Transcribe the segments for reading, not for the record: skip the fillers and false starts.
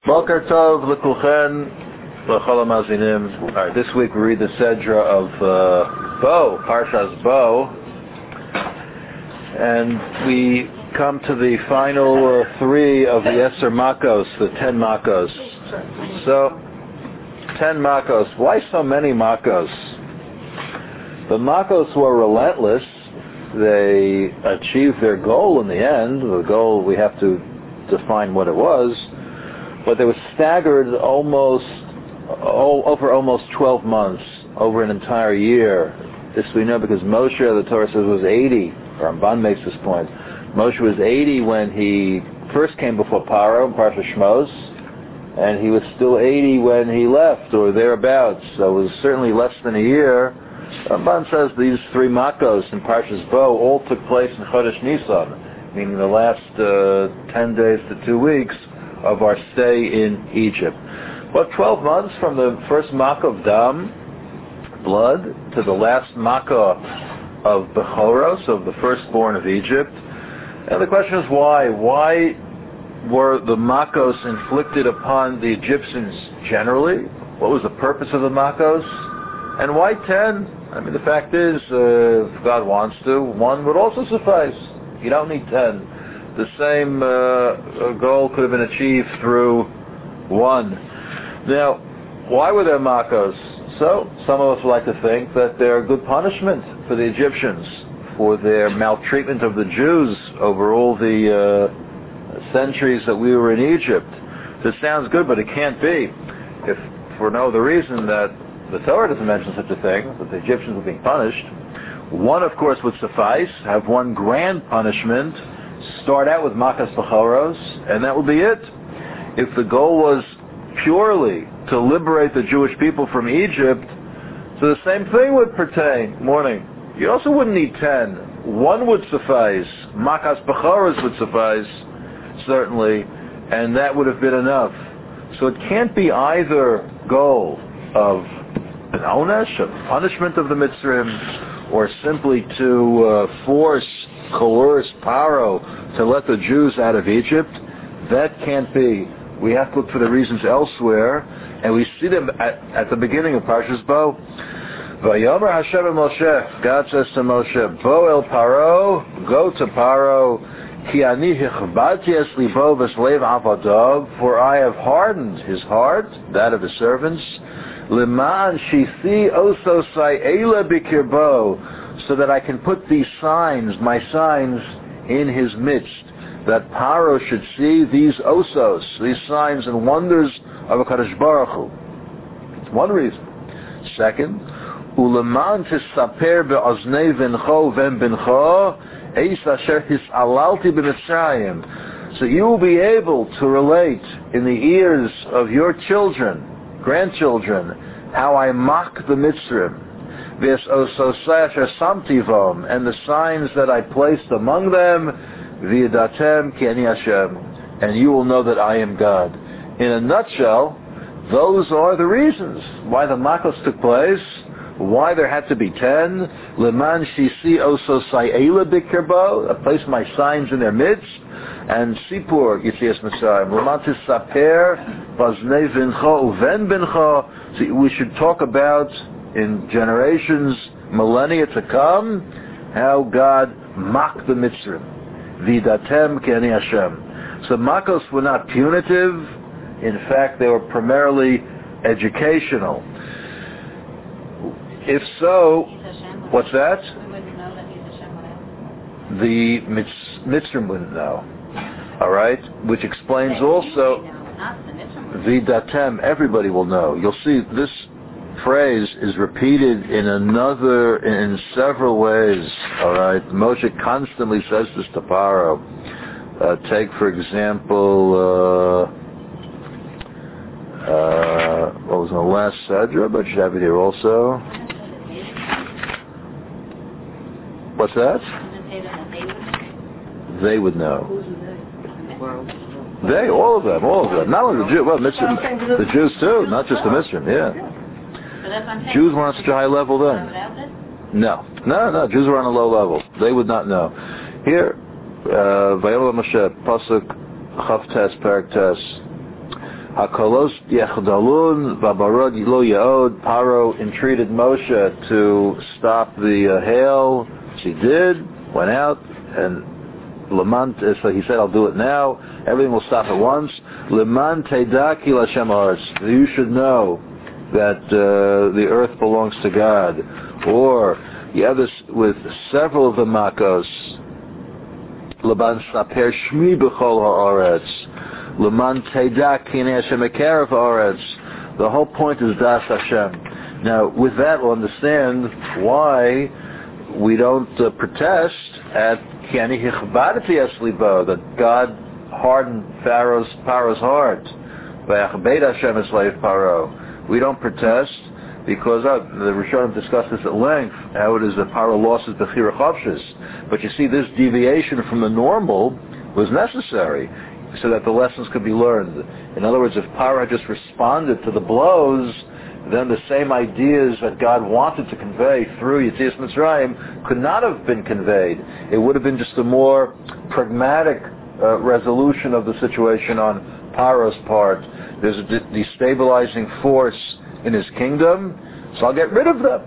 Boker Tov L'Kulchen L'Chol HaMazinim. All right, this week we read the Sedra of Bo, Parshas Bo, and we come to the final three of the Eser Makos, the 10 Makos. So, 10 Makos. Why so many Makos? The Makos were relentless. They achieved their goal in the end. The goal, we have to define what it was. But they were staggered over almost 12 months, over an entire year. This we know because Moshe, the Torah says, was 80. Ramban makes this point. Moshe was 80 when he first came before Paro in Parsha Shmos, and he was still 80 when he left, or thereabouts. So it was certainly less than a year. Ramban says these three Makos in Parshas Bo all took place in Chodesh Nisan, meaning the last 10 days to 2 weeks of our stay in Egypt. But 12 months from the first Makkah of Dam, blood, to the last Makkah of Bechoros, of the firstborn of Egypt. And the question is why? Why were the Makos inflicted upon the Egyptians generally? What was the purpose of the Makos? And why 10? I mean, the fact is, if God wants to, one would also suffice. You don't need 10. The same goal could have been achieved through one. Now, why were there Makos? So, some of us like to think that they're a good punishment for the Egyptians for their maltreatment of the Jews over all the centuries that we were in Egypt. This sounds good, but it can't be. If for no other reason that the Torah doesn't mention such a thing, that the Egyptians were being punished, one, of course, would suffice, have one grand punishment, start out with Makas Bechoros, and that would be it. If the goal was purely to liberate the Jewish people from Egypt, so the same thing would pertain. Morning. You also wouldn't need 10. One would suffice. Makas Bechoros would suffice, certainly, and that would have been enough. So it can't be either goal of an onesh, a punishment of the Mitzrayim, or simply to coerce Paro to let the Jews out of Egypt. That can't be. We have to look for the reasons elsewhere, and we see them at the beginning of Parshas Bo. Vayomer Hashem el Moshe, God says to Moshe, Bo el Paro, go to Paro, Ki ani hichbati es libo v'sleiv avadav, for I have hardened his heart, that of his servants, Leman shisi oso say'ela bikirbo, so that I can put these signs, my signs, in his midst, that Paro should see these osos, these signs and wonders of HaKadosh Baruch Hu. It's one reason. Second, Uleman tisaper be'oznei v'ncho v'mbincho eis asher his'alalti b'Mitzrayim, so you will be able to relate in the ears of your children, grandchildren, how I mock the Mitzrayim, and the signs that I placed among them, v'yadatem ki ani Hashem, and you will know that I am God. In a nutshell, those are the reasons why the Makos took place, why there had to be 10. Leman shisi oso say'ela bikirbo, I placed my signs in their midst, and Sipur Yitzias Mitzrayim. Leman tisaper baznei vincho uven bincho. So we should talk about in generations, millennia to come, how God mocked the Mitzrayim. V'yadatem ki ani Hashem. So Makos were not punitive. In fact, they were primarily educational. If so, what's that? The Mitzrayim wouldn't know. All right? Which explains also V'yadatem, everybody will know. You'll see this phrase is repeated in several ways. All right? Moshe constantly says this to Paro. Take, for example, what was in the last Sedra, but you have it here also. What's that? They would know. They, all of them. Not only the Jews, well, the Jews too, not just the Mitzrayim, yeah. Jews were on such a high level then. No, Jews were on a low level. They would not know. Here, Vayomer Moshe, Pasuk Chav Tes, Parak Tes, Hakalos yechdalun v'barod lo yaod. Paro entreated Moshe to stop the hail. She did. Went out and Leman. So he said, "I'll do it now. Everything will stop at once." Leman teidaki l'Hashem haaretz. You should know that the earth belongs to God. Or you have this with several of the makos. Leman saper shmi b'chol haaretz. Leman teidak kinei Hashem ekerev haaretz. The whole point is das Hashem. Now, with that, we'll understand why we don't protest at Kiani Hichbadati Eslibo, that God hardened Paro's heart. V'achbeit Hashem es leiv Paro. We don't protest because the Rishonim discussed this at length, how it is that Paro lost his Bechira Chavshis. But you see, this deviation from the normal was necessary so that the lessons could be learned. In other words, if Paro had just responded to the blows, then the same ideas that God wanted to convey through Yetzias Mitzrayim could not have been conveyed. It would have been just a more pragmatic resolution of the situation on Paro's part. There's a destabilizing force in his kingdom, so I'll get rid of them,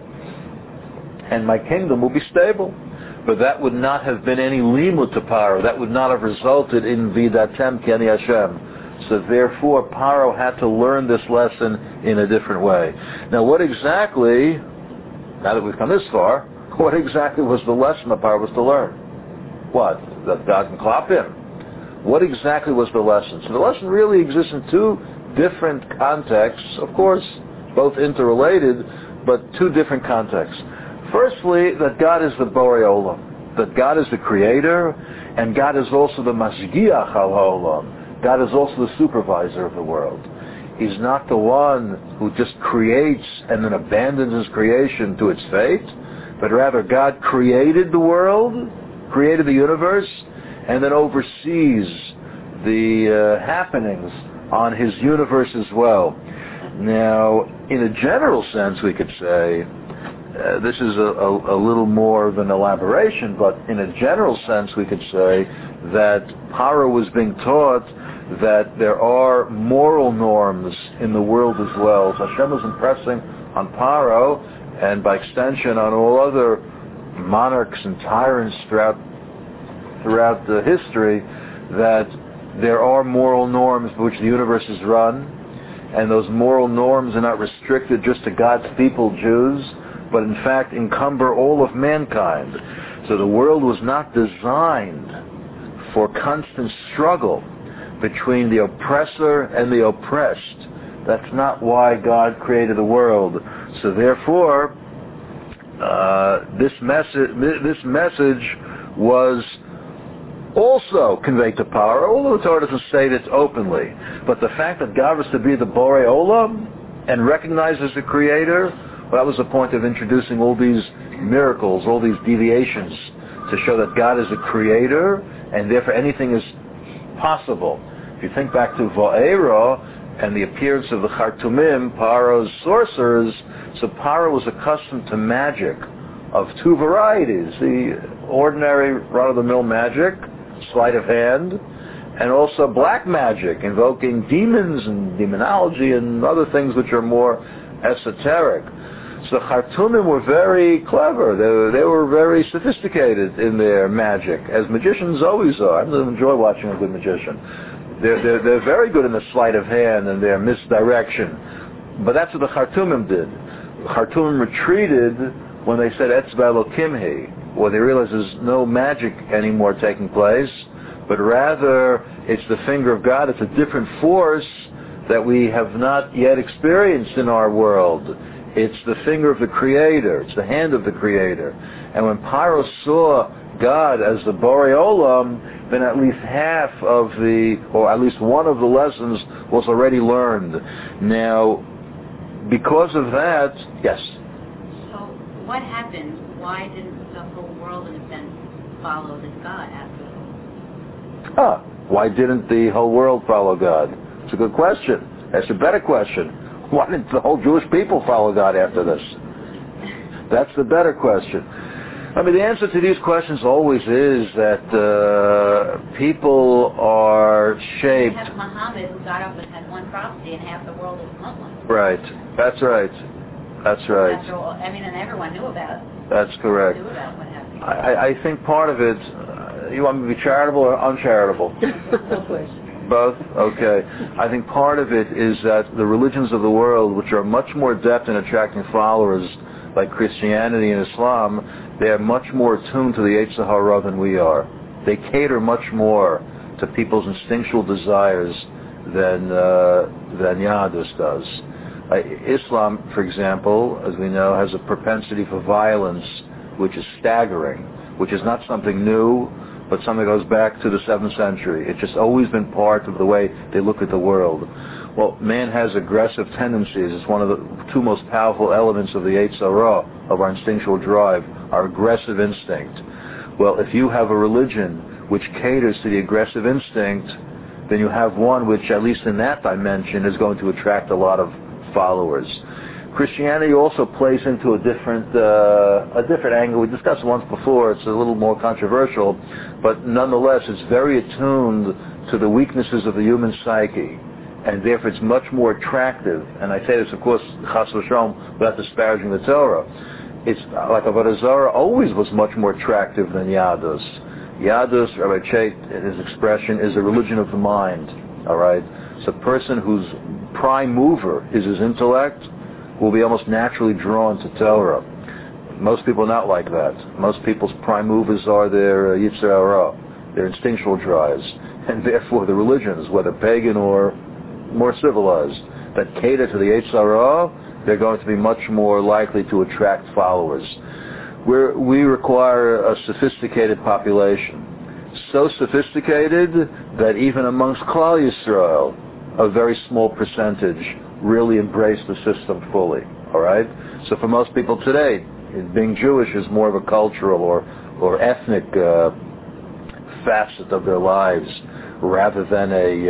and my kingdom will be stable. But that would not have been any limud to Paro. That would not have resulted in Vidatem Kiani Hashem. So therefore, Paro had to learn this lesson in a different way. Now, what exactly, now that we've come this far, what exactly was the lesson that Paro was to learn? What? That God can clap him. What exactly was the lesson? So the lesson really exists in two different contexts, of course, both interrelated, but two different contexts. Firstly, that God is the Borei Olam, that God is the Creator, and God is also the Masgiach al Olam. God is also the supervisor of the world. He's not the one who just creates and then abandons his creation to its fate, but rather God created the world, created the universe, and then oversees the happenings on his universe as well. Now, in a general sense, we could say, this is a little more of an elaboration, but in a general sense, we could say that Paro was being taught that there are moral norms in the world as well. So Hashem was impressing on Paro, and by extension on all other monarchs and tyrants throughout the history, that there are moral norms by which the universe is run, and those moral norms are not restricted just to God's people, Jews, but in fact encumber all of mankind. So the world was not designed for constant struggle between the oppressor and the oppressed. That's not why God created the world. So therefore, this message was also conveyed to Paro, although the Torah doesn't say this openly. But the fact that God was to be the Borei Olam and recognized as the Creator, well, that was the point of introducing all these miracles, all these deviations, to show that God is a Creator, and therefore anything is possible. If you think back to Va'era and the appearance of the Chartumim, Paro's sorcerers, so Paro was accustomed to magic of two varieties: the ordinary run-of-the-mill magic, sleight of hand, and also black magic, invoking demons and demonology and other things which are more esoteric. So the Chartumim were very clever. They were very sophisticated in their magic, as magicians always are. I really enjoy watching a good magician. They're very good in the sleight of hand and their misdirection. But that's what the Chartumim did. The Chartumim retreated when they said Etzba Elokim Hi, or they realized there's no magic anymore taking place, but rather it's the finger of God. It's a different force that we have not yet experienced in our world. It's the finger of the Creator. It's the hand of the Creator. And when Paro saw God as the Borei Olam, then at least half of or at least one of the lessons was already learned. Now, because of that, yes? So what happened? Why didn't the whole world, in a sense, follow this God after all? Why didn't the whole world follow God? It's a good question. That's a better question. Why didn't the whole Jewish people follow God after this? That's the better question. I mean, the answer to these questions always is that people are shaped. You have Muhammad who got up and had one prophecy and half the world is Muslim. Right. That's right. That's right. After all, I mean, and everyone knew about it. That's correct. Knew about what happened. I think part of it, you want me to be charitable or uncharitable? Both? Okay. I think part of it is that the religions of the world, which are much more adept in attracting followers, like Christianity and Islam, they are much more attuned to the Yetzer Hara than we are. They cater much more to people's instinctual desires than Yahadus does. Islam, for example, as we know, has a propensity for violence which is staggering, which is not something new, but something that goes back to the 7th century. It's just always been part of the way they look at the world. Well, man has aggressive tendencies. It's one of the two most powerful elements of the Yetzer Hara, of our instinctual drive, our aggressive instinct. Well, if you have a religion which caters to the aggressive instinct, then you have one which, at least in that dimension, is going to attract a lot of followers. Christianity also plays into a different angle. We discussed it once before. It's a little more controversial, but nonetheless, it's very attuned to the weaknesses of the human psyche, and therefore it's much more attractive. And I say this, of course, chas v'shalom, without disparaging the Torah. It's like Avodah Zarah always was much more attractive than Yahadus. Yahadus, Rabbi Chait, in his expression, is a religion of the mind. All right, it's a person whose prime mover is his intellect will be almost naturally drawn to Torah. Most people are not like that. Most people's prime movers are their Yetzer Hara, their instinctual drives, and therefore the religions, whether pagan or more civilized, that cater to the Yetzer Hara, they're going to be much more likely to attract followers. We require a sophisticated population, so sophisticated that even amongst Klal Yisrael, a very small percentage really embrace the system fully. All right. So for most people today, being Jewish is more of a cultural or ethnic facet of their lives, rather than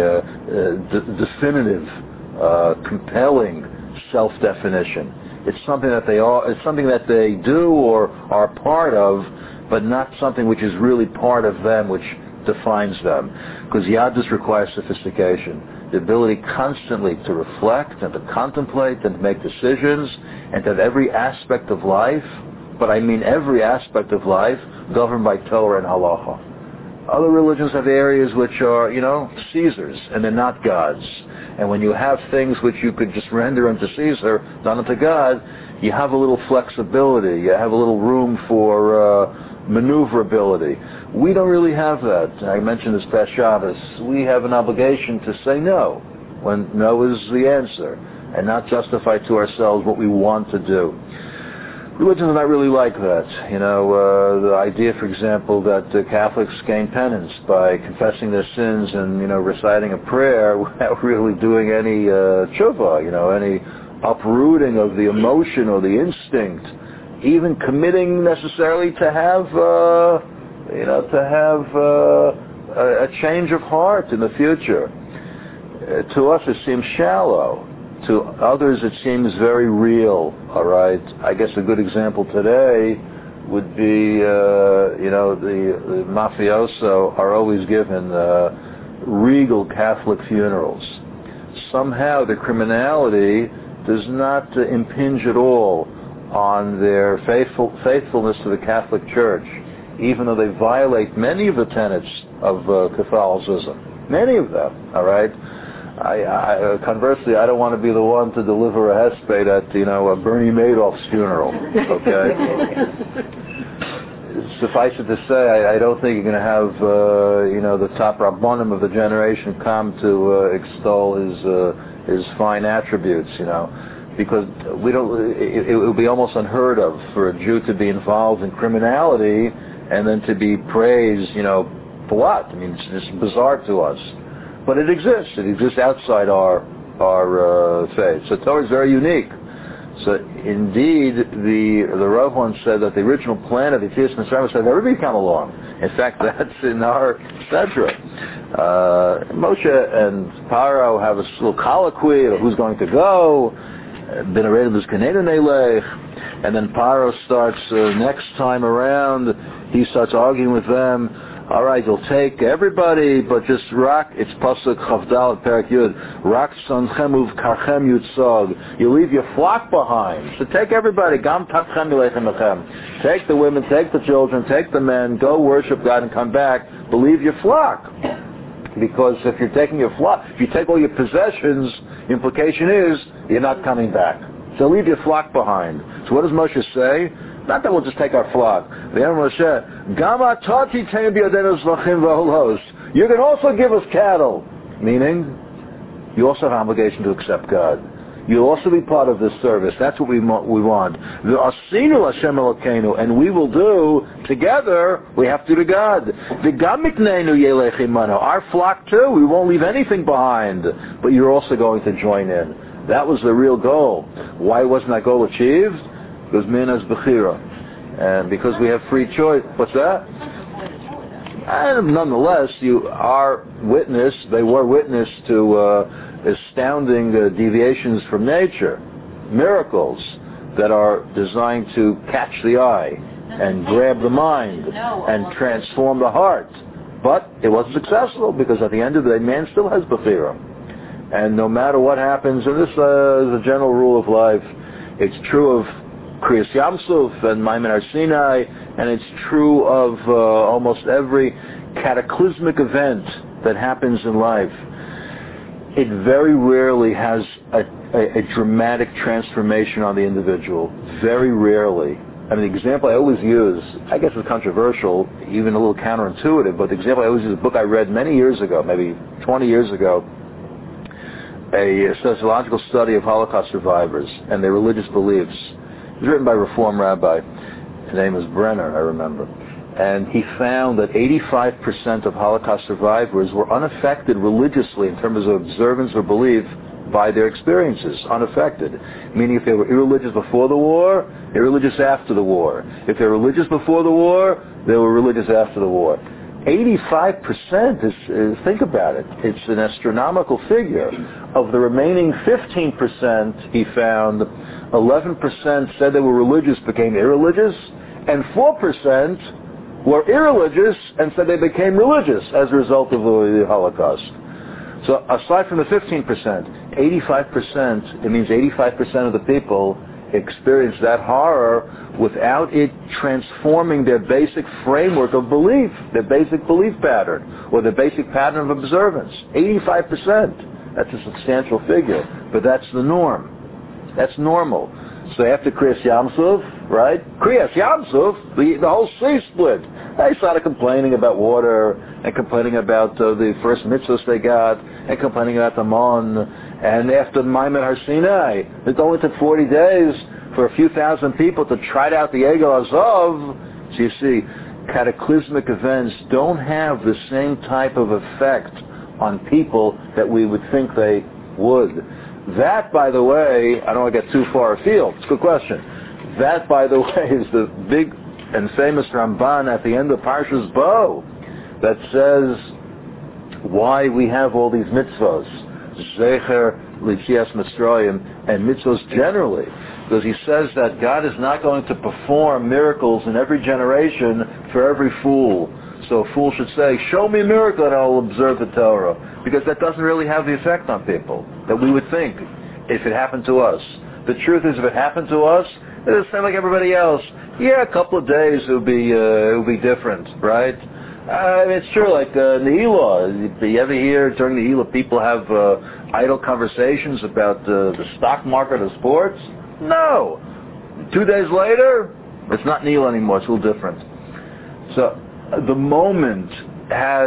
a definitive, compelling self-definition. It's something that they are. It's something that they do or are part of, but not something which is really part of them, which defines them. Because Yahadus requires sophistication, the ability constantly to reflect and to contemplate and to make decisions, and to have every aspect of life, but I mean every aspect of life, governed by Torah and Halacha. Other religions have areas which are, Caesars, and they're not gods. And when you have things which you could just render unto Caesar, not unto God, you have a little flexibility, you have a little room for maneuverability. We don't really have that. I mentioned this past Shabbos. We have an obligation to say no, when no is the answer, and not justify to ourselves what we want to do. Religions are not really like that. The idea, for example, that Catholics gain penance by confessing their sins and, reciting a prayer without really doing any tshuva, any uprooting of the emotion or the instinct, even committing necessarily to have, a change of heart in the future. To us, it seems shallow. To others, it seems very real. All right. I guess a good example today would be, the mafioso are always given regal Catholic funerals. Somehow, the criminality does not impinge at all on their faithfulness to the Catholic Church, even though they violate many of the tenets of Catholicism. Many of them. All right. Conversely, I don't want to be the one to deliver a hesped at, a Bernie Madoff's funeral, okay? Suffice it to say, I don't think you're going to have, the top rabbonim of the generation come to extol his fine attributes, because it would be almost unheard of for a Jew to be involved in criminality and then to be praised, for what? I mean, it's bizarre to us. But it exists. It exists outside our faith. So Torah is very unique. So indeed, the Rav once said that the original plan of the Yetzias Mitzrayim was that everybody come along. In fact, that's in our Sedra. Moshe and Paro have a little colloquy of who's going to go. And then Paro starts, next time around, he starts arguing with them. All right, you'll take everybody, but just rak, it's Pasuk Chavdal Perak Yud, rak sanchem uvkarchem yutzog. You leave your flock behind. So take everybody, gam tatchem yilechem lechem. Take the women, take the children, take the men, go worship God and come back, but leave your flock. Because if you're taking your flock, if you take all your possessions, the implication is you're not coming back. So leave your flock behind. So what does Moshe say? Not that we'll just take our flock. You're going to also give us cattle. Meaning, you also have an obligation to accept God. You'll also be part of this service. That's what we want. And we will do, together, we have to do God. Our flock too, we won't leave anything behind. But you're also going to join in. That was the real goal. Why wasn't that goal achieved? Because minas bechira, and because we have free choice. What's that? And nonetheless, you are witness. They were witness to astounding deviations from nature, miracles that are designed to catch the eye and grab the mind and transform the heart. But it wasn't successful because at the end of the day, man still has bechira, and no matter what happens, and this is a general rule of life. It's true of Kriyas Yamsuf and Maimon Har Sinai, and it's true of almost every cataclysmic event that happens in life. It very rarely has a dramatic transformation on the individual. Very rarely. I mean, the example I always use, I guess it's controversial, even a little counterintuitive, but the example I always use is a book I read many years ago, maybe 20 years ago, a sociological study of Holocaust survivors and their religious beliefs. It was written by a Reform rabbi. His name was Brenner, I remember. And he found that 85% of Holocaust survivors were unaffected religiously in terms of observance or belief by their experiences, unaffected. Meaning if they were irreligious before the war, they were religious after the war. If they were religious before the war, they were religious after the war. 85% is, think about it, it's an astronomical figure. Of the remaining 15%, he found 11% said they were religious, became irreligious, and 4% were irreligious and said they became religious as a result of the Holocaust. So aside from the 15%, 85%, it means 85% of the people experience that horror without it transforming their basic framework of belief, their basic belief pattern, or their basic pattern of observance. 85%. That's a substantial figure, but that's the norm. That's normal. So after Kriyas Yamsuf, right? Kriyas Yamsuf, the whole sea split. They started complaining about water, and complaining about the first mitzvahs they got, and complaining about the Mon. And after Maimon Har Sinai, it only took 40 days for a few thousand people to trot out the Egel Azov. So you see, cataclysmic events don't have the same type of effect on people that we would think they would. That, by the way, I don't want to get too far afield. It's a good question. That, by the way, is the big and famous Ramban at the end of Parshas Bo that says why we have all these mitzvahs, Zecher, L'Tzias Mitzrayim, and mitzvahs generally. Because he says that God is not going to perform miracles in every generation for every fool. So a fool should say, show me a miracle and I'll observe the Torah. Because that doesn't really have the effect on people that we would think if it happened to us. The truth is, if it happened to us, it would sound like everybody else. Yeah, a couple of days it would be different, right? I mean, it's true, like Nehila. You ever hear during Nehila people have idle conversations about the stock market or sports? No. 2 days later, it's not Nehila anymore. It's a little different. So the moment has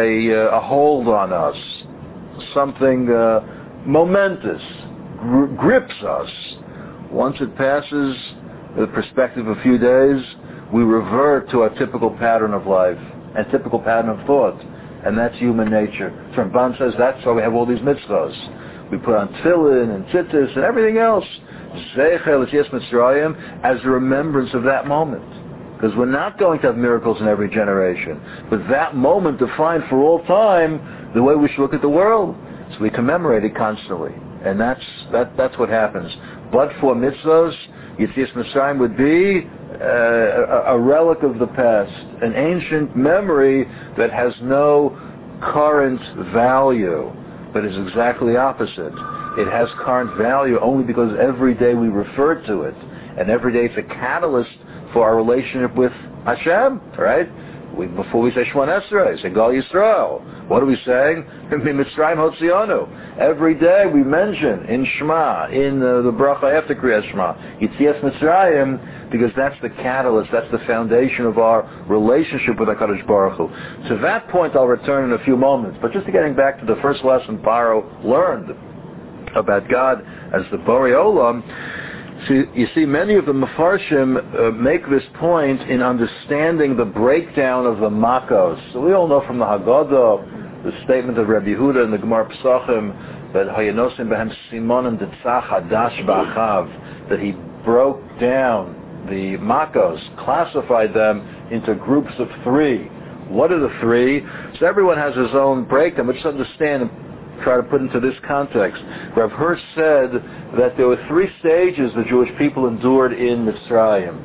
a hold on us. Something momentous grips us. Once it passes the perspective of a few days, we revert to our typical pattern of life and typical pattern of thought, and that's human nature. So Ramban says that's why we have all these mitzvahs. We put on tefillin and tzitzis and everything else, Zecher L'Tzias Mitzrayim, as a remembrance of that moment. Because we're not going to have miracles in every generation, but that moment defined for all time the way we should look at the world. So we commemorate it constantly. And that's what happens. But for mitzvos, Yetzias Mitzrayim would be a relic of the past, an ancient memory that has no current value, but is exactly opposite. It has current value only because every day we refer to it, and every day it's a catalyst for our relationship with Hashem, right? Before we say Shemona Esrei, say Gal Yisrael. What are we saying? Mitzrayim Hotzionu. Every day we mention in Shema, in the bracha after Kriyas Shema, Yetzias Mitzrayim, because that's the catalyst, that's the foundation of our relationship with HaKadosh Baruch Hu. To that point I'll return in a few moments, but just getting back to the first lesson Paro learned about God as the Borei Olam. So you see, many of the Mefarshim make this point in understanding the breakdown of the Makos. So we all know from the Haggadah, the statement of Rabbi Yehuda in the Gemara Pesachim, that Hayanosim Behem Simonim Detzach Hadash Ba'achav, that he broke down the Makos, classified them into groups of 3. What are the 3? So everyone has his own breakdown, but just understand, try to put into this context. Rav Hirsch said that there were 3 stages the Jewish people endured in Mitzrayim.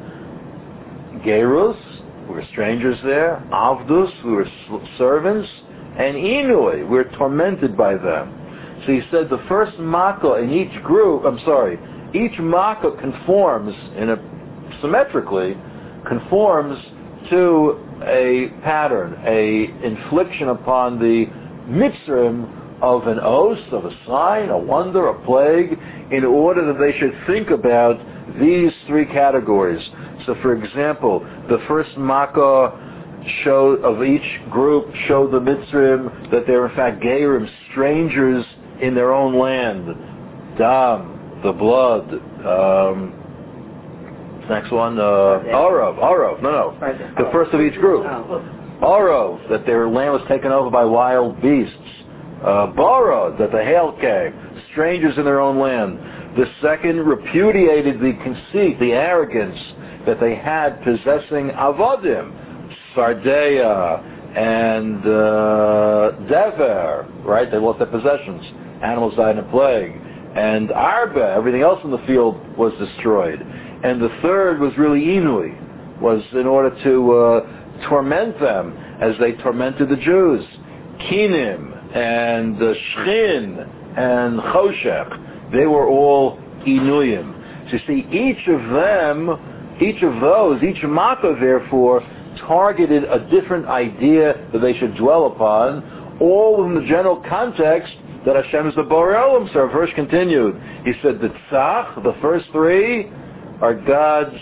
Gerus, we were strangers there. Avdus, we were servants. And Inui, we were tormented by them. So he said the first Makkah in each group, each Makkah conforms, symmetrically, conforms to a pattern, a infliction upon the Mitzrim of an oath, of a sign, a wonder, a plague, in order that they should think about these 3 categories. So for example, the first Makkah of each group showed the Mitzrim that they were in fact Gerim, strangers in their own land. Dam, the blood. Next one, Arov. No. The first of each group. Arov, that their land was taken over by wild beasts. Barad, that the hail came, strangers in their own land. The second repudiated the conceit, the arrogance that they had possessing Avodim, Sardea and Dever, right? They lost their possessions. Animals died in a plague. And Arba, everything else in the field was destroyed. And the third was really Inui, was in order to torment them as they tormented the Jews. Kinim and Shchin and Choshech, they were all Inuyim. So you see, each of each Makkah therefore targeted a different idea that they should dwell upon, all in the general context that Hashem is the Borei Olam. So Rav Hirsch continued. He said the Tzach, the first 3, are God's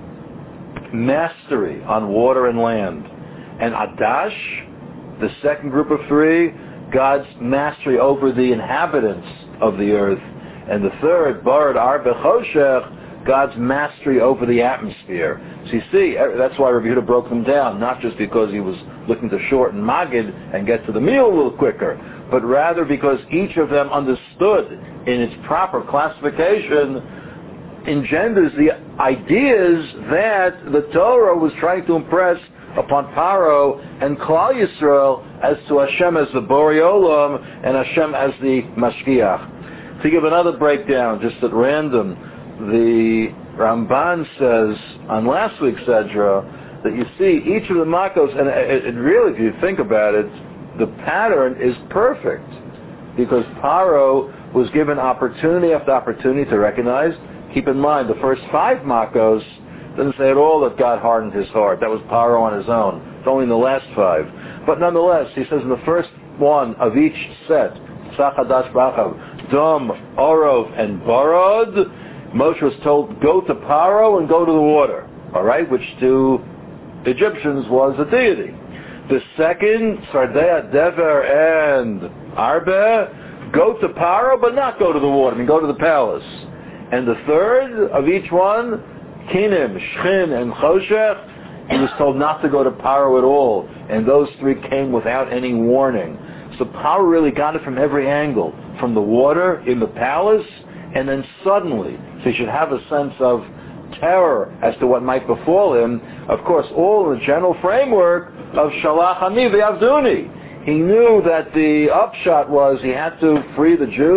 mastery on water and land. And Adash, the second group of 3, God's mastery over the inhabitants of the earth. And the third, Barad Arbe Choshech, God's mastery over the atmosphere. So you see, that's why Rabbi Yehuda broke them down, not just because he was looking to shorten Magid and get to the meal a little quicker, but rather because each of them understood in its proper classification engenders the ideas that the Torah was trying to impress upon Paro and Klal Yisrael as to Hashem as the Borei Olam and Hashem as the Mashgiach. To give another breakdown, just at random, the Ramban says on last week's Sedra that you see each of the Makkos, and it really, if you think about it, the pattern is perfect because Paro was given opportunity after opportunity to recognize. Keep in mind, the first 5 Makkos doesn't say at all that God hardened his heart. That was Paro on his own. It's only in the last 5. But nonetheless, he says in the first one of each set, Tzach Hadash Ba'achav, Dom, Orov, and Barad, Moshe was told, go to Paro and go to the water. All right? Which to Egyptians was a deity. The second, Sardea, Dever, and Arbe, go to Paro, but not go to the water. I mean, go to the palace. And the third of each one, Kinim, Shchin, and Choshech, he was told not to go to Paro at all. And those 3 came without any warning. So Paro really got it from every angle. From the water, in the palace, and then suddenly. So he should have a sense of terror as to what might befall him. Of course, all in the general framework of Shalach Ani V'Yavduni. He knew that the upshot was he had to free the Jews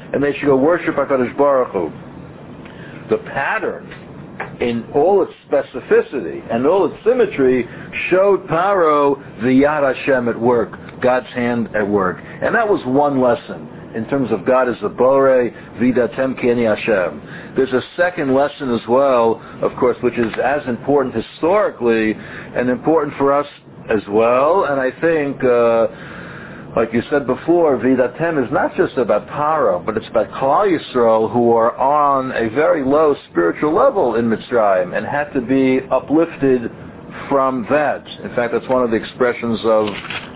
and they should go worship HaKadosh Baruch Hu. The pattern, in all its specificity and all its symmetry, showed Paro the Yad Hashem at work, God's hand at work. And that was one lesson in terms of God as the Borei, Vidatem Keni Hashem. There's a second lesson as well, of course, which is as important historically and important for us as well. And I think, like you said before, Vidatem is not just about Paro, but it's about Klal Yisrael, who are on a very low spiritual level in Mitzrayim and had to be uplifted from that. In fact, that's one of the expressions of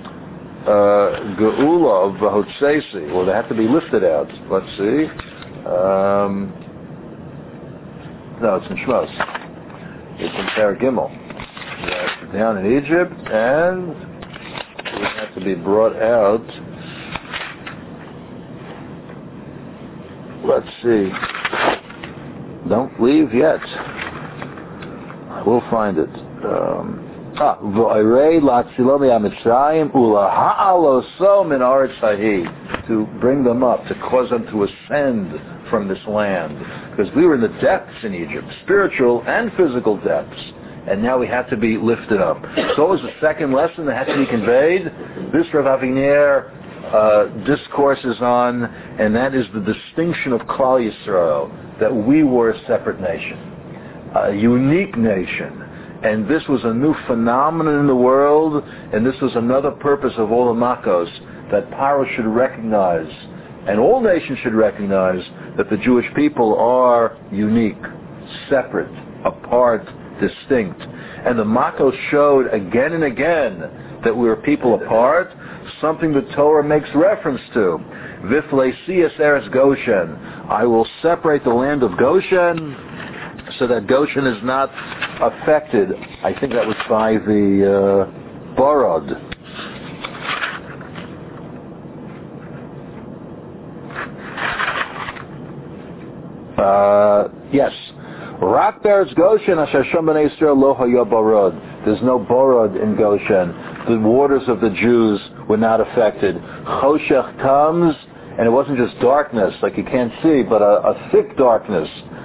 Geula of Hotzesi, or they have to be lifted out. Let's see. No, it's in Shmos. It's in Parah Gimel. They're down in Egypt, and we have to be brought out. Let's see. Don't leave yet. We'll find it. To bring them up, to cause them to ascend from this land. Because we were in the depths in Egypt, spiritual and physical depths. And now we have to be lifted up. So what was the second lesson that had to be conveyed? This Rav Aviner discourses on, and that is the distinction of Klal Yisrael, that we were a separate nation, a unique nation. And this was a new phenomenon in the world, and this was another purpose of all the Makos, that Paro should recognize, and all nations should recognize, that the Jewish people are unique, separate, apart, distinct. And the Makos showed again and again that we were people apart, something the Torah makes reference to. Vifleisias Eretz Goshen. I will separate the land of Goshen so that Goshen is not affected. I think that was by the Borod. Yes. Rak Beretz Goshen Asher Shom Bnei Yisrael Lo Haya Borod. There's no Borod in Goshen. The waters of the Jews were not affected. Choshech comes, and it wasn't just darkness, like you can't see, but a thick darkness.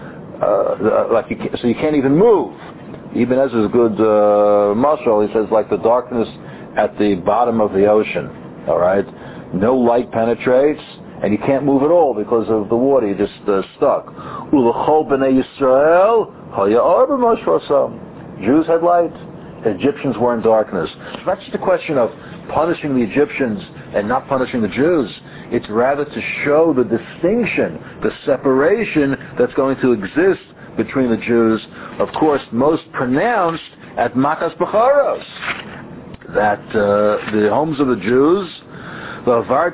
So you can't even move. Ibn Ezra is a good mashal. He says like the darkness at the bottom of the ocean. All right, no light penetrates, and you can't move at all because of the water. You're just stuck. Ulachol b'nei Yisrael haya or b'moshvasam. Jews had light. Egyptians were in darkness. So that's just a question of punishing the Egyptians and not punishing the Jews. It's rather to show the distinction, the separation that's going to exist between the Jews, of course, most pronounced at Makas Becharos, that the homes of the Jews, right?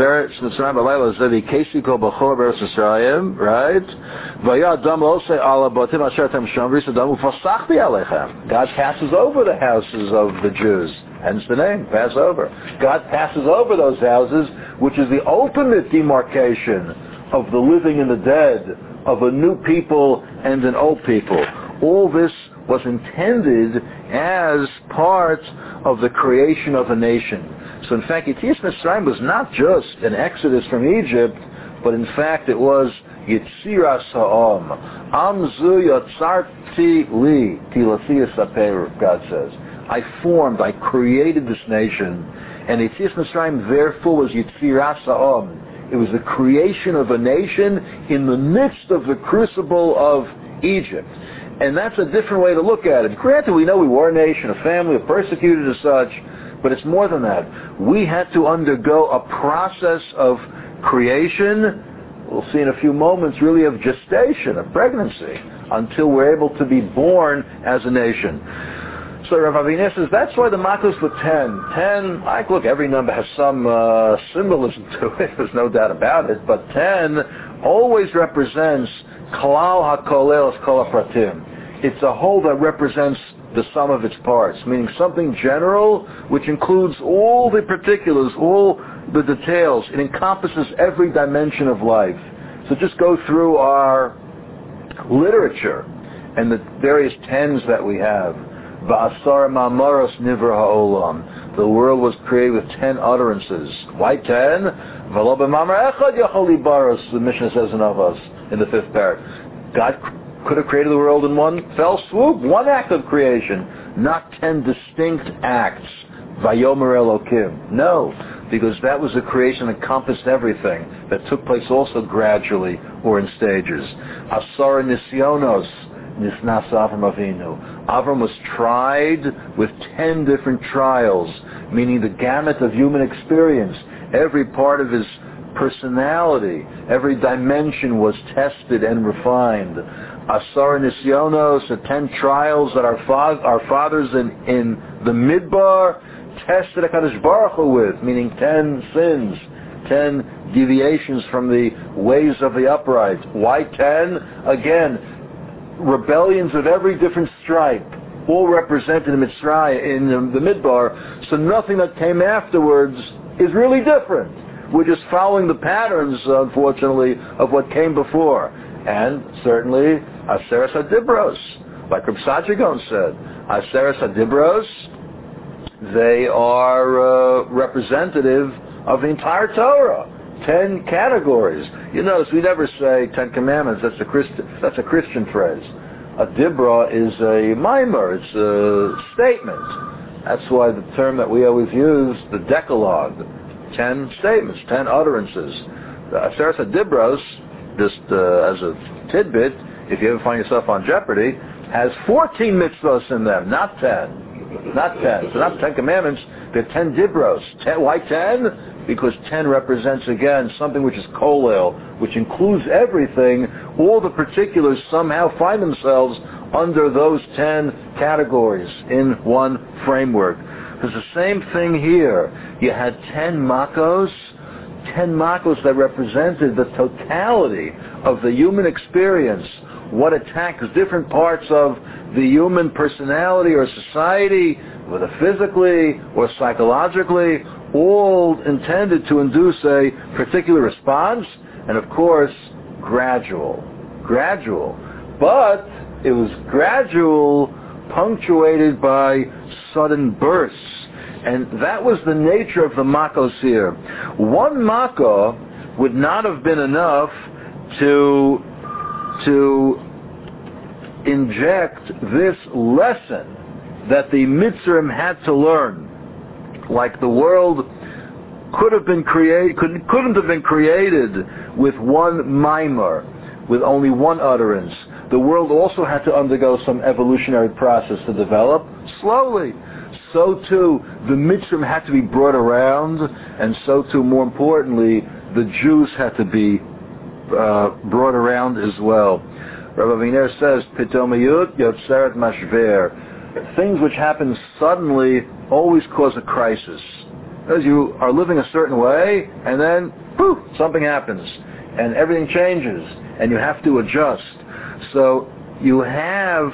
God passes over the houses of the Jews, hence the name, Passover. God passes over those houses, which is the ultimate demarcation of the living and the dead, of a new people and an old people. All this was intended as part of the creation of a nation. So in fact, Yetzias Mitzrayim was not just an exodus from Egypt, but in fact it was Yetziras Ha'am. Amzu Yatzarti Li Tilasias Aper, God says. I created this nation. And Yetzias Mitzrayim therefore was Yetziras Ha'am. It was the creation of a nation in the midst of the crucible of Egypt. And that's a different way to look at it. Granted, we know we were a nation, a family, persecuted as such, but it's more than that. We had to undergo a process of creation, we'll see in a few moments, really of gestation, of pregnancy, until we're able to be born as a nation. So Rav Aviner says that's why the Makos were 10. 10, like, look, every number has some symbolism to it, there's no doubt about it, but 10 always represents Klal HaKolel Kol HaPratim. It's a whole that represents the sum of its parts, meaning something general which includes all the particulars, all the details. It encompasses every dimension of life. So just go through our literature and the various 10s that we have. Va'asar ma'amaros nivra ha'olam. the world was created with 10 utterances. Why 10? V'lo b'mamar echad yachol libaros, the Mishnah says in Avos, in the 5th parak. God could have created the world in one fell swoop, one act of creation, not 10 distinct acts. Vayomer Elokim. No, because that was a creation that encompassed everything, that took place also gradually or in stages. Asar Nisyonos, Nisnas Avram Avinu. Avram was tried with 10 different trials, meaning the gamut of human experience. Every part of his personality, every dimension was tested and refined. Asar Nisyonos, the 10 trials that our fathers in the Midbar tested HaKadosh Baruch Hu with, meaning 10 sins, 10 deviations from the ways of the upright. Why 10? Again, rebellions of every different stripe, all represented in Mitzrayim, in the Midbar, so nothing that came afterwards is really different. We're just following the patterns, unfortunately, of what came before. And certainly, Aseres HaDibros, like Reb Sajigon said, Aseres HaDibros, they are representative of the entire Torah. 10 categories. You notice we never say 10 commandments. That's a Christian phrase. A dibra is a mimer. It's a statement. That's why the term that we always use, the Decalogue, 10 statements, 10 utterances. The Aseres HaDibros, just as a tidbit, if you ever find yourself on Jeopardy, has 14 mitzvahs in them, not 10. Not 10. So not 10 commandments, they're 10 dibros. Why 10? Because 10 represents, again, something which is kolel, which includes everything. All the particulars somehow find themselves under those 10 categories in one framework. There's the same thing here. You had 10 makos that represented the totality of the human experience. What attacks different parts of the human personality or society, whether physically or psychologically, all intended to induce a particular response, and of course, gradual. But it was gradual, punctuated by sudden bursts. And that was the nature of the makos here. One makah would not have been enough to inject this lesson that the Mitzrim had to learn. Like the world couldn't have been created with one mimer, with only one utterance. The world also had to undergo some evolutionary process to develop slowly. So too, the Mitzrim had to be brought around, and so too, more importantly, the Jews had to be brought around as well. Rabbi Aviner says, Pitomayut Yotzeret Mashver. Things which happen suddenly always cause a crisis. As you are living a certain way, and then, poof, something happens, and everything changes, and you have to adjust. So you have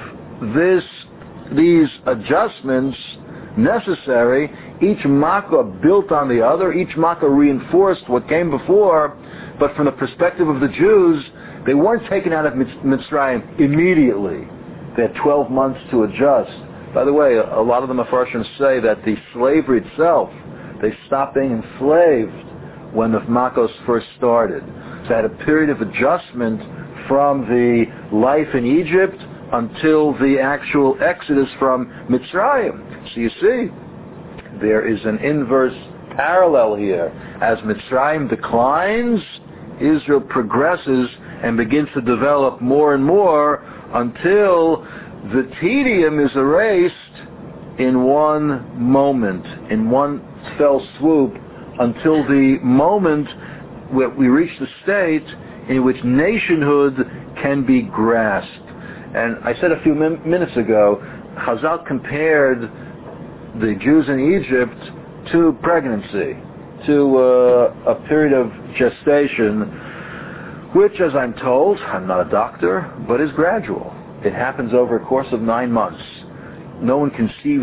these adjustments necessary. Each makkah built on the other. Each makkah reinforced what came before. But from the perspective of the Jews, they weren't taken out of Mitzrayim immediately. They had 12 months to adjust. By the way, a lot of the Mefarshim say that the slavery itself, they stopped being enslaved when the Makos first started. So they had a period of adjustment from the life in Egypt until the actual exodus from Mitzrayim. So you see, there is an inverse parallel here. As Mitzrayim declines, Israel progresses and begins to develop more and more until the tedium is erased in one moment, in one fell swoop, until the moment where we reach the state in which nationhood can be grasped. And I said a few minutes ago, Chazal compared the Jews in Egypt to pregnancy, to a period of gestation, which, as I'm told, I'm not a doctor, but is gradual. It happens over a course of 9 months. No one conceives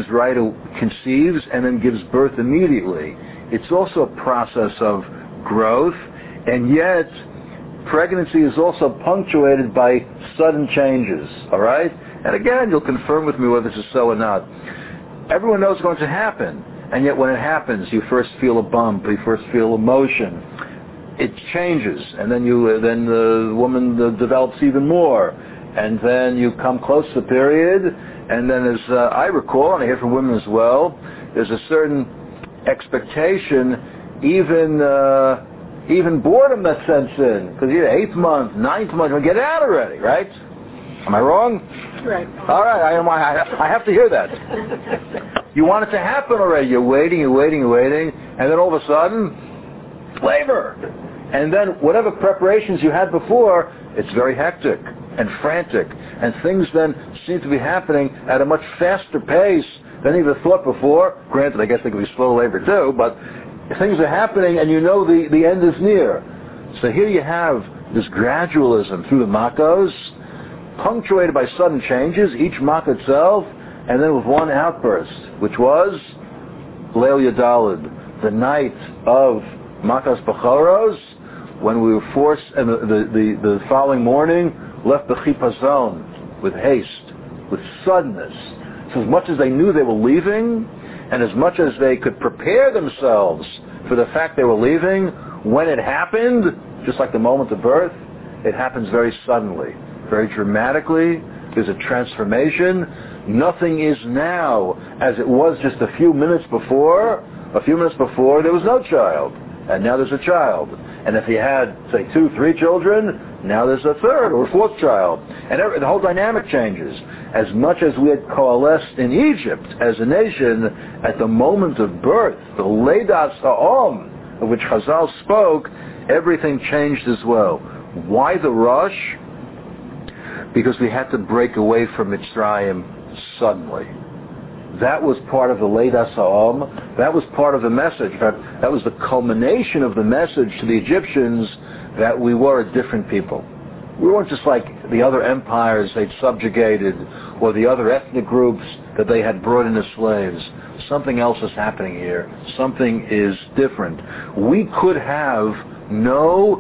and then gives birth immediately. It's also a process of growth, and yet pregnancy is also punctuated by sudden changes, all right? And again, you'll confirm with me whether this is so or not. Everyone knows what's going to happen. and yet when it happens, you first feel a bump, you first feel emotion. It changes, and then the woman develops even more, and then you come close to the period, and then as I recall, and I hear from women as well, there's a certain expectation, even boredom that sets in, because 8th month, 9th month, well, get out already, right? Am I wrong? Right. All right, I have to hear that. You want it to happen already. You're waiting, and then all of a sudden, labor. And then whatever preparations you had before, it's very hectic and frantic, and things then seem to be happening at a much faster pace than you ever thought before. Granted, I guess they could be slow labor too, but things are happening, and you know the end is near. So here you have this gradualism through the Makkos, punctuated by sudden changes, each Makkah itself, and then with one outburst, which was Leil Yadalid, the night of Makkos Bechoros, when we were forced, and the following morning, left the Chipazon with haste, with suddenness. So as much as they knew they were leaving, and as much as they could prepare themselves for the fact they were leaving, when it happened, just like the moment of birth, it happens very suddenly, very dramatically. There's a transformation. Nothing is now as it was just a few minutes before. A few minutes before, there was no child, and now there's a child. And if you had, say, 2, 3 children, now there's a 3rd or 4th child. And the whole dynamic changes. As much as we had coalesced in Egypt as a nation at the moment of birth, the Leidas Ha'om, of which Chazal spoke, everything changed as well. Why the rush? Because we had to break away from Mitzrayim suddenly. That was part of the Leidas Ha'om. That was part of the message. In fact, that was the culmination of the message to the Egyptians that we were a different people. We weren't just like the other empires they'd subjugated or the other ethnic groups that they had brought in as slaves. Something else is happening here. Something is different. We could have no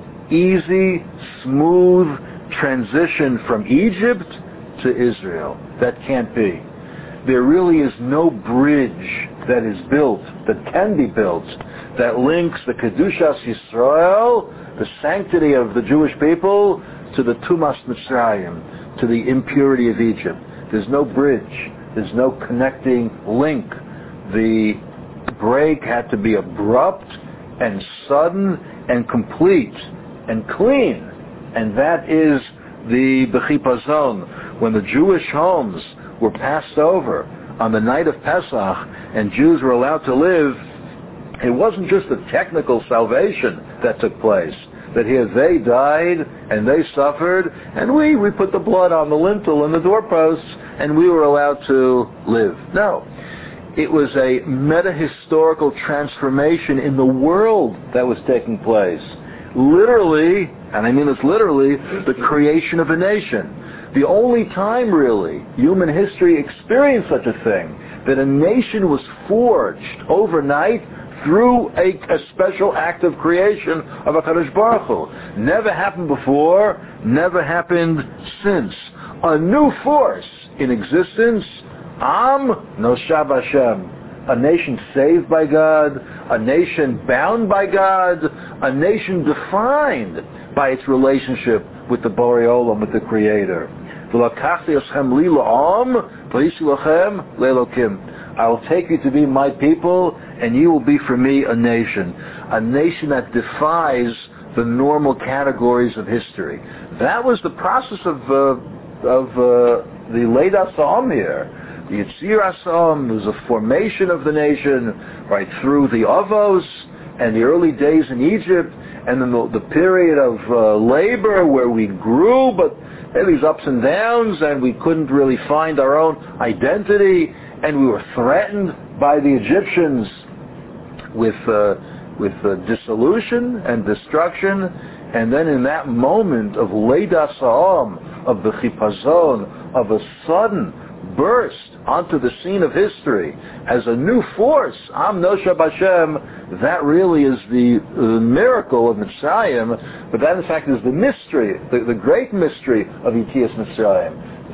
easy, smooth transition from Egypt to Israel. That can't be. There really is no bridge that is built, that can be built, that links the Kedushas Yisrael, the sanctity of the Jewish people, to the Tumas Mitzrayim, to the impurity of Egypt. There's no bridge. There's no connecting link. The break had to be abrupt and sudden and complete and clean. And that is the Bechipazon, when the Jewish homes were passed over on the night of Pesach and Jews were allowed to live. It wasn't just a technical salvation that took place, that here they died and they suffered, and we put the blood on the lintel and the doorposts and we were allowed to live. No. It was a meta-historical transformation in the world that was taking place. Literally, and I mean this literally, the creation of a nation. The only time, really, human history experienced such a thing, that a nation was forged overnight through a special act of creation of HaKadosh Baruch Hu. Never happened before, never happened since. A new force in existence, Am Noshav Hashem, a nation saved by God, a nation bound by God, a nation defined by its relationship with the Borei Olam, with the Creator. I will take you to be my people, and you will be for me a nation that defies the normal categories of history. That was the process of the Leidas Ha'om here. The Yetziras Ha'om was a formation of the nation right through the Avos and the early days in Egypt, and then the period of labor where we grew, but there were these ups and downs, and we couldn't really find our own identity, and we were threatened by the Egyptians with dissolution and destruction. And then in that moment of Leidas Ha'om, of the Chipazon, of a sudden burst onto the scene of history as a new force, Am Noshav Hashem, that really is the miracle of Mitzrayim, but that in fact is the mystery, the great mystery of Yetzias Mitzrayim.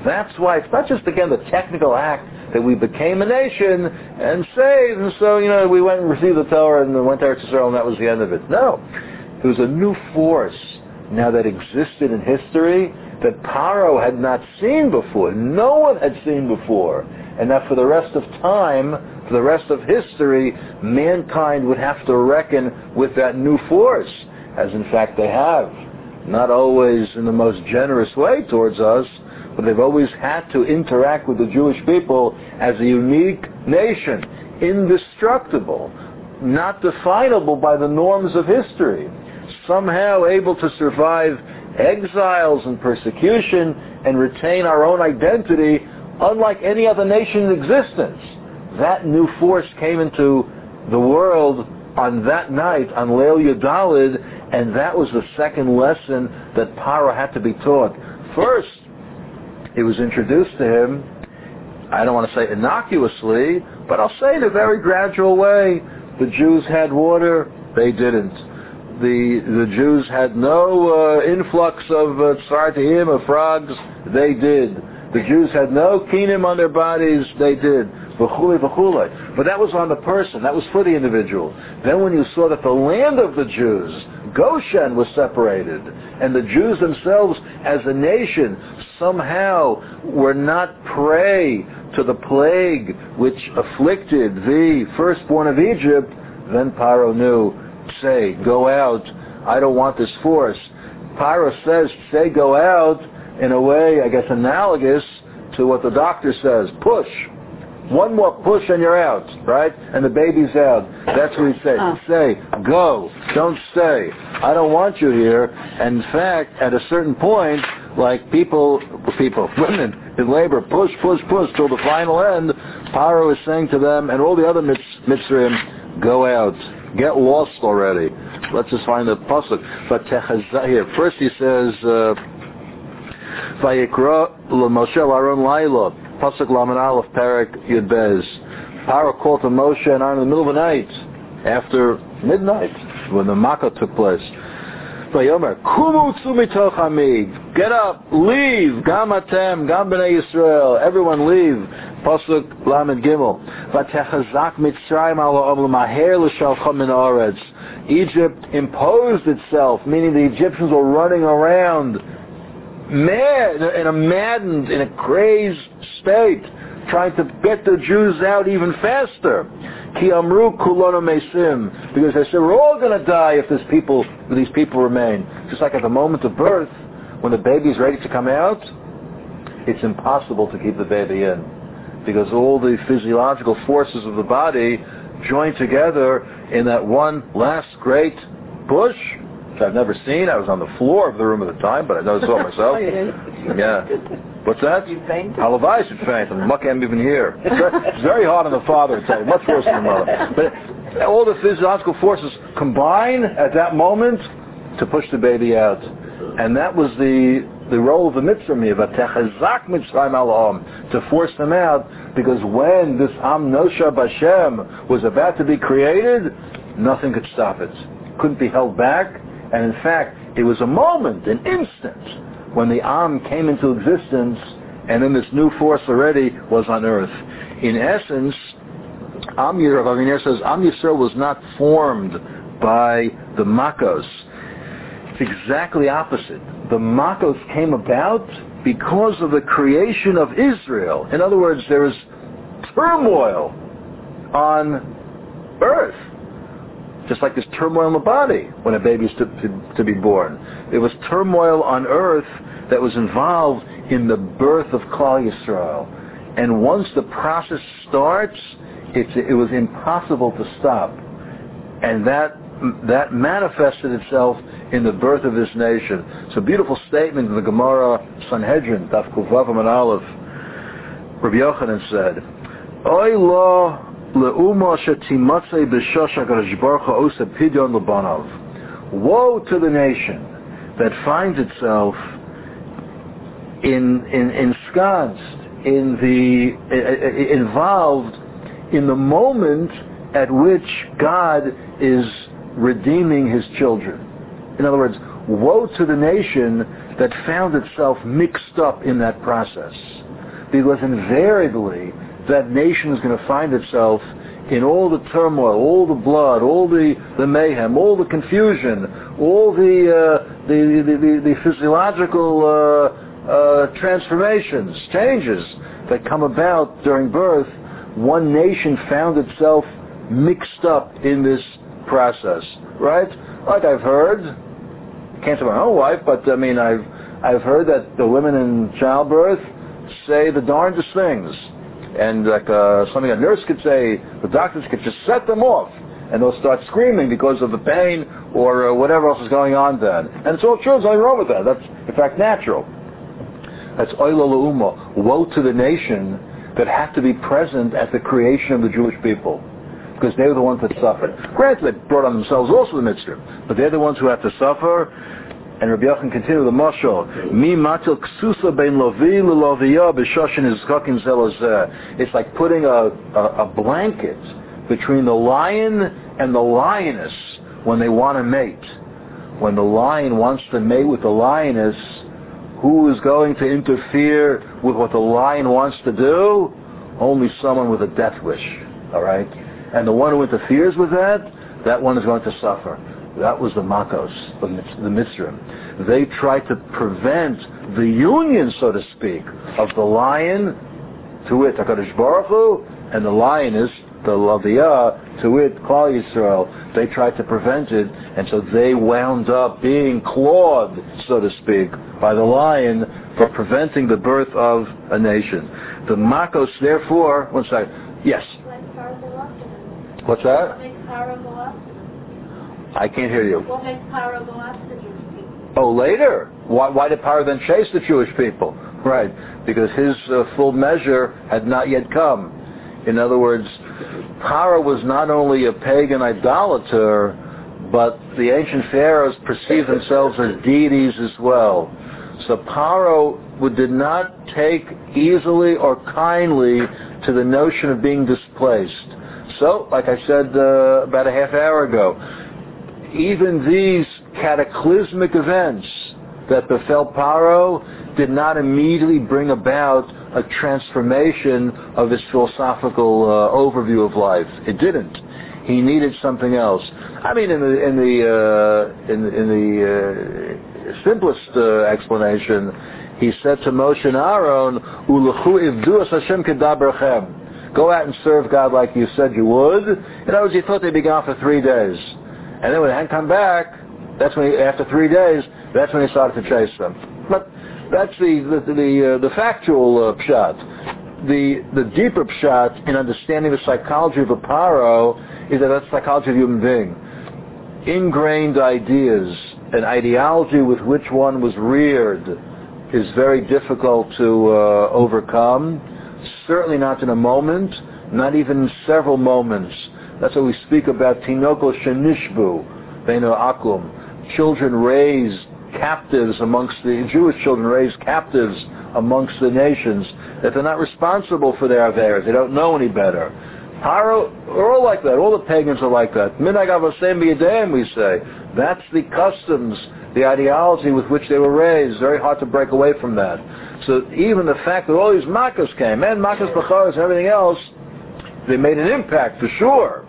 That's why it's not just, again, the technical act that we became a nation and saved, and so, we went and received the Torah and went to Eretz Yisrael and that was the end of it. No. There was a new force now that existed in history that Paro had not seen before. No one had seen before. And that for the rest of time, for the rest of history, mankind would have to reckon with that new force, as in fact they have. Not always in the most generous way towards us, but they've always had to interact with the Jewish people as a unique nation, indestructible, not definable by the norms of history, somehow able to survive exiles and persecution and retain our own identity unlike any other nation in existence. That new force came into the world on that night, on Leil Yudalid, and that was the second lesson that Paro had to be taught. First, it was introduced to him, I don't want to say innocuously, but I'll say in a very gradual way. The Jews had water, they didn't. The Jews had no influx of tzartihim, of frogs, they did. The Jews had no kinim on their bodies, they did. V'chulei, v'chulei. But that was on the person, that was for the individual. Then when you saw that the land of the Jews, Goshen, was separated, and the Jews themselves as a nation somehow were not prey to the plague which afflicted the firstborn of Egypt, then Paro knew, say, go out, I don't want this force. Paro says, say, go out, in a way, I guess, analogous to what the doctor says, push. One more push and you're out, right? And the baby's out. That's what he said. Say, go. Don't stay. I don't want you here. And in fact, at a certain point, like women in labor, push till the final end, Paro is saying to them, and all the other Mitzrayim, go out. Get lost already. Let's just find the pasuk. But here, first he says, Vayikra l'Moshe Aaron Laila, pasuk Laman Aleph Perek Yud Bez. Paro called to Moshe and Aaron in the middle of the night, after midnight, when the Makkah took place. Vayomer, Kumu tzu mitoch ami, get up, leave, Gam atem, Gam b'nei Yisrael, everyone leave. Pasuk Lamed Gimel. Vatechazak Mitzrayim al ha'om l'maher l'shalchom min haaretz. Egypt imposed itself, meaning the Egyptians were running around mad, maddened, in a crazed state, trying to get the Jews out even faster. Ki amru kulonu mesim, because they said we're all going to die if these people remain. Just like at the moment of birth, when the baby is ready to come out, it's impossible to keep the baby in, because all the physiological forces of the body join together in that one last great push, which I've never seen. I was on the floor of the room at the time, but I never saw it myself. Yeah. What's that? You faint? Halavai should faint. I'm lucky I'm even here. It's very hard on the father, I tell you. Much worse than the mother. But all the physiological forces combine at that moment to push the baby out. And that was the role of the Mitzrayim, to force them out, because when this Am Nosha Bashem was about to be created, nothing could stop it. Couldn't be held back. And in fact, it was a moment, an instant, when the Am came into existence, and then this new force already was on earth. In essence, Am Yisrael says, Am Yisrael was not formed by the Makkos. It's exactly opposite. The Makkos came about because of the creation of Israel. In other words, there is turmoil on earth, just like there's turmoil in the body when a baby is to be born. There was turmoil on earth that was involved in the birth of Klal Yisrael. And once the process starts, it was impossible to stop. And that manifested itself in the birth of this nation. It's a beautiful statement in the Gemara Sanhedrin, Daf Kuf Vav Amud Aleph. Rabbi Yochanan said, Oy lo le'uma shetimatzei b'shosh HaKadosh Baruch Hu osa pidyon l'banav. Woe to the nation that finds itself ensconced, involved in the moment at which God is redeeming his children. In other words, woe to the nation that found itself mixed up in that process. Because invariably, that nation is going to find itself in all the turmoil, all the blood, all the mayhem, all the confusion, all the physiological transformations, changes that come about during birth. One nation found itself mixed up in this process, right? Like I've heard, can't say my own wife, but I mean I've heard that the women in childbirth say the darndest things. And like something a nurse could say, the doctors could just set them off, and they'll start screaming because of the pain or whatever else is going on then. And it's all true, there's nothing wrong with that. That's, in fact, natural. That's oy l'umma, woe to the nation that had to be present at the creation of the Jewish people, because they were the ones that suffered. Granted, they brought on themselves also the mitzvah, but they're the ones who have to suffer. And Rabbi Yochanan continued the mashal. Mi matil ksusa bein lovi l'loviyah b'shoshin izkakin zelozeh. It's like putting a blanket between the lion and the lioness when they want to mate. When the lion wants to mate with the lioness, who is going to interfere with what the lion wants to do? Only someone with a death wish. All right? And the one who interferes with that one is going to suffer. That was the Makos, the Mitzrim. They tried to prevent the union, so to speak, of the lion, to it, HaKadosh Baruch Hu, and the lioness, the Laviyah, to it, Klal Yisrael. They tried to prevent it, and so they wound up being clawed, so to speak, by the lion for preventing the birth of a nation. The Makos, therefore, one second. Yes? What's that? I can't hear you. What makes Paro go after the Jewish people? Oh, later. Why did Paro then chase the Jewish people? Right, because his full measure had not yet come. In other words, Paro was not only a pagan idolater, but the ancient pharaohs perceived themselves as deities as well. So Paro did not take easily or kindly to the notion of being displaced. So, like I said about a half hour ago, even these cataclysmic events that befell Paro did not immediately bring about a transformation of his philosophical overview of life. It didn't. He needed something else. I mean, in the simplest explanation, he said to Moshe and Aaron, "Ulechu ivdu es Hashem kedaberchem." Go out and serve God like you said you would. In other words, he thought they'd be gone for 3 days. And then when they hadn't come back, that's when after 3 days, that's when he started to chase them. But that's the factual pshat. The deeper pshat in understanding the psychology of a Paro is that that's the psychology of a human being. Ingrained ideas, an ideology with which one was reared, is very difficult to overcome. Certainly not in a moment, not even in several moments. That's what we speak about Tinoko Shenishbu, Beino Akum. Children raised captives amongst the Jewish children raised captives amongst the nations, that they're not responsible for their affairs. They don't know any better. Paro are all like that. All the pagans are like that. Minhag avosem b'yadayim, we say. That's the customs, the ideology with which they were raised. Very hard to break away from that. So even the fact that all these makas came, and makas b'charos and everything else, they made an impact for sure,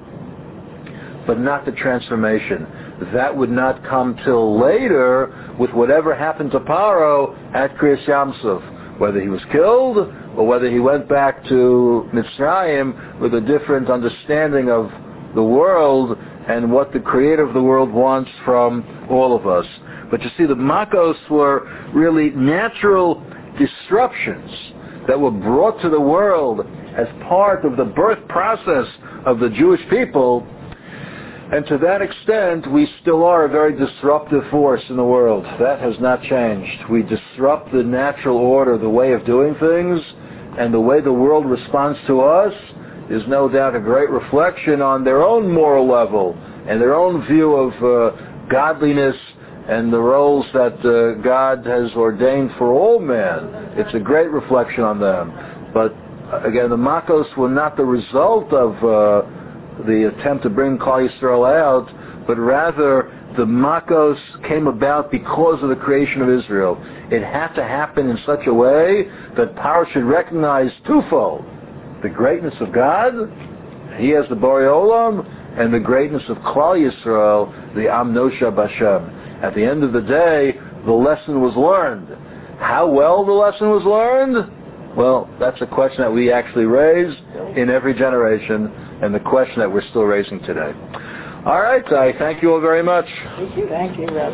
but not the transformation. That would not come till later with whatever happened to Paro at Kriyas Yamsuf, whether he was killed or whether he went back to Mitzrayim with a different understanding of the world and what the creator of the world wants from all of us. But you see, the Makos were really natural disruptions that were brought to the world as part of the birth process of the Jewish people. And to that extent, we still are a very disruptive force in the world. That has not changed. We disrupt the natural order, the way of doing things, and the way the world responds to us is no doubt a great reflection on their own moral level and their own view of godliness and the roles that God has ordained for all men. It's a great reflection on them. But again, the Makos were not the result of the attempt to bring Klal Yisrael out, but rather the Makos came about because of the creation of Israel. It had to happen in such a way that Paro should recognize twofold: the greatness of God, he has the Borei Olam, and the greatness of Klal Yisrael, the Am Nosha Bashem. At the end of the day, the lesson was learned. How well the lesson was learned? Well, that's a question that we actually raise in every generation, and the question that we're still raising today. All right, I thank you all very much. Thank you, Rabbi.